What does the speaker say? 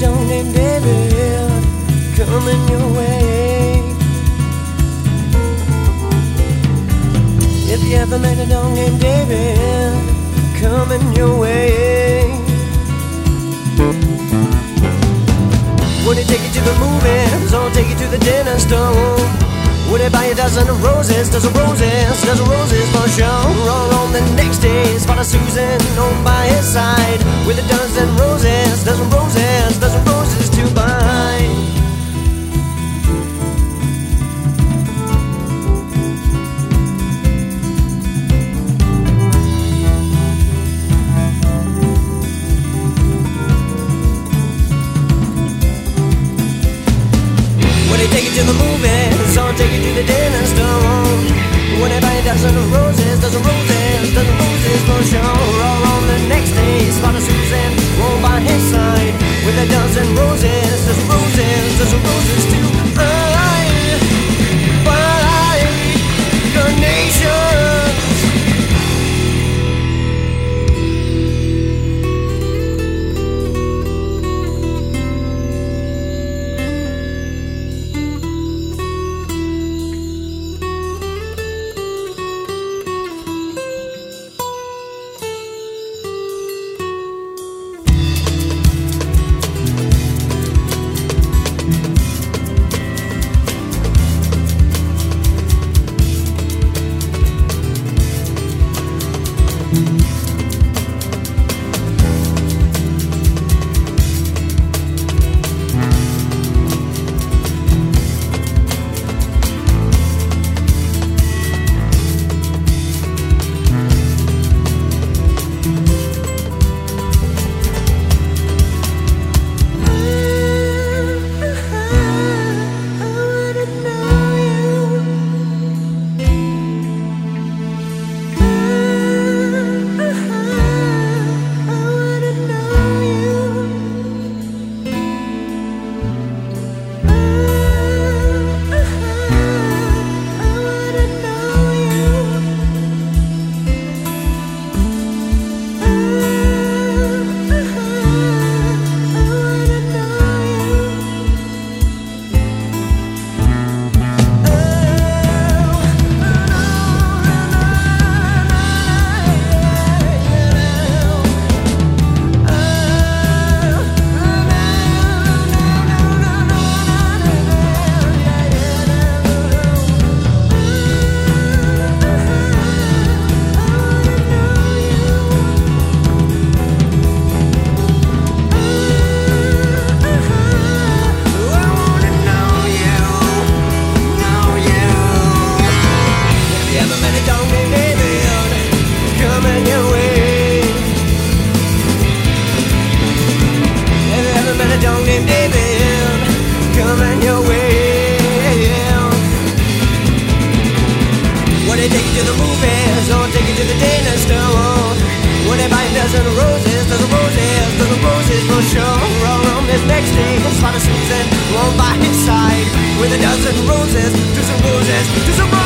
dog named David coming your way. If you ever met a dog named David coming your way, would he take you to the movies or take you to the dinner store? Would he buy you a dozen of roses, dozen roses for sure? Roll on the next day, spot a Susan on by his side with a dozen roses to buy. Would he take you to the movies or take you to the dinner store? Would he buy a dozen of roses, dozen roses for sure? All on the next day, spot a Susan roll by his side with a dozen roses to buy carnations. For sure, roll on this next day, spot a Susan, roll by his side with a dozen roses, do some roses, do some roses.